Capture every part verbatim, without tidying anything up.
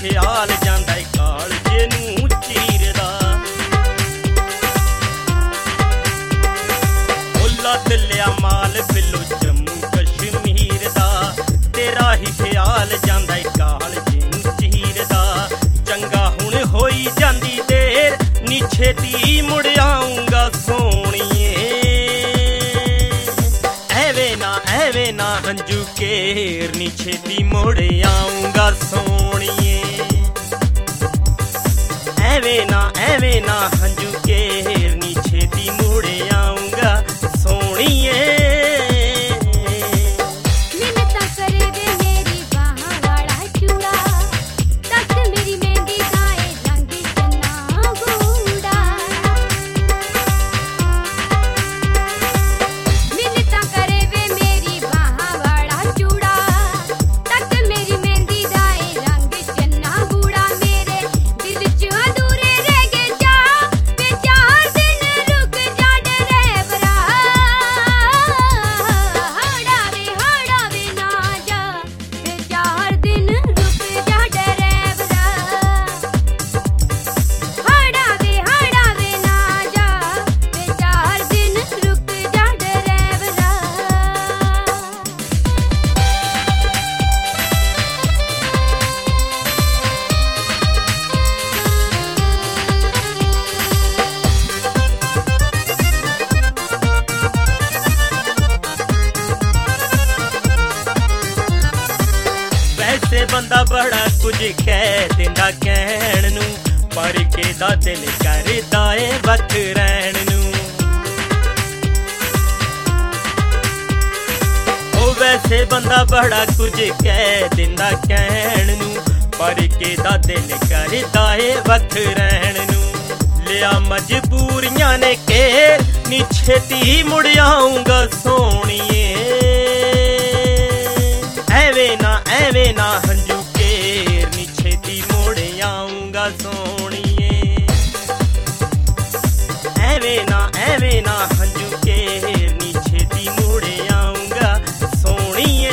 ਖਿਆਲ ਜਾਂਦਾ ਏ ਕਾਲਜੇ ਨੂੰ ਚੀਰਦਾ। ਓਲਾ ਦਿੱਲਿਆ ਮਾਲ ਬਿੱਲੋ ਜੰਮੂ ਕਸ਼ਮੀਰ ਦਾ, ਤੇਰਾ ਹੀ ਖਿਆਲ ਜਾਂਦਾ ਏ ਕਾਲਜੇ ਨੂੰ ਚੀਰਦਾ। ਚੰਗਾ ਹੁਣ ਹੋਈ ਜਾਂਦੀ ਦੇਰ ਨੀ ਛੇਤੀ ਮੁੜ ਆਊਂਗਾ ਸੋਹਣੀਏ, ਐਵੇਂ ਨਾ ਐਵੇਂ ਨਾ ਹੰਝੂ ਕੇਰ ਨੀ ਛੇਤੀ ਮੁੜ ਆਊਂਗਾ ਸੋਹਣੀਏ, ਐਵੇਂ ਨਾ ਐਵੇਂ ਨਾ ਹੰਝੂ ਕੇਰ ਨੀ ਛੇਤੀ ਮੁੜ ਆਊਂਗਾ ਸੋਹਣੀਏ। ਵੈਸੇ ਬੰਦਾ ਬੜਾ ਕੁਝ ਕਹਿ ਦਿੰਦਾ ਕਹਿਣ ਨੂੰ, ਪਰ ਕਿਹਦਾ ਦਿਲ ਕਰਦਾ ਏ ਵੱਖ ਰਹਿਣ ਨੂੰ। ਉਹ ਵੈਸੇ ਬੰਦਾ ਬੜਾ ਕੁਝ ਕਹਿ ਦਿੰਦਾ ਕਹਿਣ ਨੂੰ, ਪਰ ਕਿਹਦਾ ਦਿਲ ਕਰਦਾ ਏ ਵੱਖ ਰਹਿਣ ਨੂੰ। ਲਿਆ ਮਜਬੂਰੀਆਂ ਨੇ ਘੇਰ ਨੀ ਛੇਤੀ ਮੁੜ ਆਊਂਗਾ ਸੋਹਣੀਏ, ਐਵੇਂ ਨਾ ਐਵੇਂ ਨਾ ਹੰਝੂ ਕੇਰ ਨੀ ਛੇਤੀ ਮੁੜ ਆਊਂਗਾ ਸੋਹਣੀਏ, ਐਵੇਂ ਨਾ ਐਵੇਂ ਨਾ ਹੰਝੂ ਕੇਰ ਨੀ ਛੇਤੀ ਮੁੜ ਆਊਂਗਾ ਸੋਹਣੀਏ।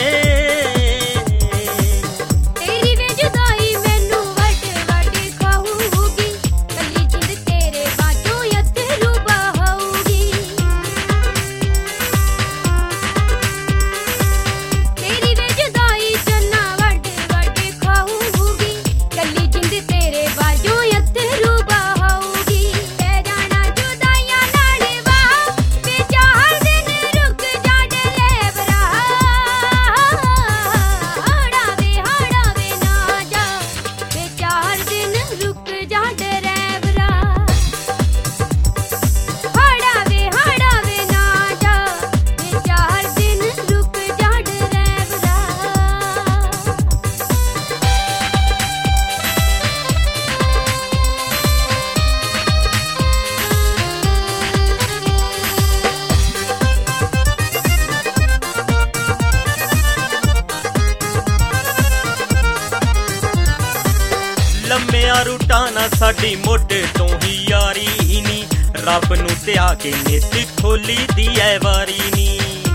ਲੰਮਿਆਂ ਰੂਟਾਂ ਨਾ ਸਾਡੀ ਮੋਢੇ ਤੋਂ ਹੀ ਯਾਰੀ ਨੀ, ਰੱਬ ਨੂੰ ਧਿਆ ਕੇ ਨਿੱਤ ਖੋਲੀ ਦੀ ਐ ਵਾਰੀ ਨੀ।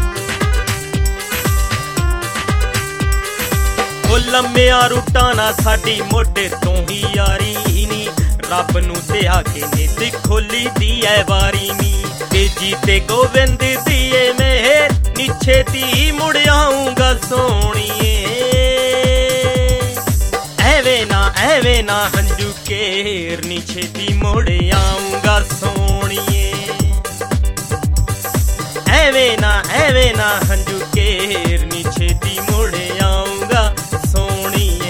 ਉਹ ਲੰਮਿਆਂ ਰੂਟਾਂ ਨਾ ਸਾਡੀ ਮੋਢੇ ਤੋਂ ਹੀ ਯਾਰੀ ਨੀ, ਰੱਬ ਨੂੰ ਧਿਆ ਕੇ ਨਿੱਤ ਖੋਲੀ ਦੀ ਐ ਵਾਰੀ ਨੀ। ਤੇਜੀ ਤੇ ਗੋਬਿੰਦ ਦੀ ਏ ਮਿਹਰ ਨੀ ਛੇਤੀ ਮੁੜ ਆਊਂਗਾ ਸੋਹਣੀਏ, ਐਵੇਂ ਨਾ ਐਵੇਂ ਨਾ ਹੰਝੂ ਕੇਰ ਨੀ ਛੇਤੀ ਮੁੜ ਆਊਂਗਾ ਸੋਹਣੀਏ, ਐਵੇਂ ਨਾ ਐਵੇਂ ਨਾ ਹੰਝੂ ਕੇਰ ਨੀ ਛੇਤੀ ਮੁੜ ਆਊਂਗਾ ਸੋਹਣੀਏ।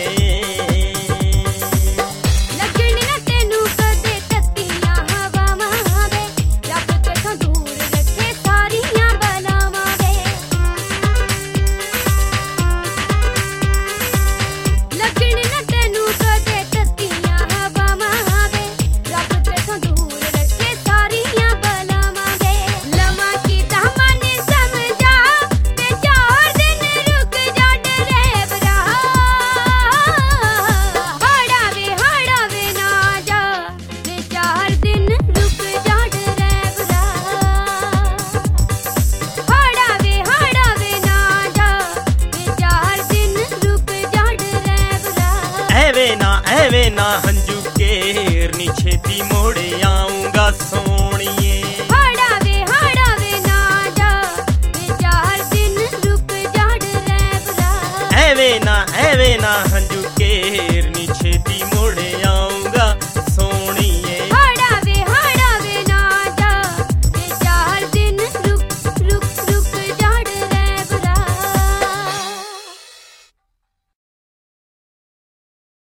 ਲਵਾਂ ਕੀ ਤਾਂ ਮਨ ਸਮਝਾ ਤੇ ਚਾਰ ਦਿਨ ਐਵੇਂ ਨਾ ਐਵੇਂ ਨਾ ਹੰਝੂ ਕੇਰਨੀ ਛੇਤੀ ਮੋੜ ਆਉਂਗਾ ਸੋਹਣੀਏ ਹਾੜਾ ਵੇ ਹਾੜਾ ਵੇ ਨਾ ਜਾ ਵੇ ਚਾਰ ਦਿਨ ਰੁਕ ਜਾੜ ਰਹਿ ਭਰਾ ਐਵੇਂ ਨਾ ਐਵੇਂ ਨਾ ਹੰਝੂ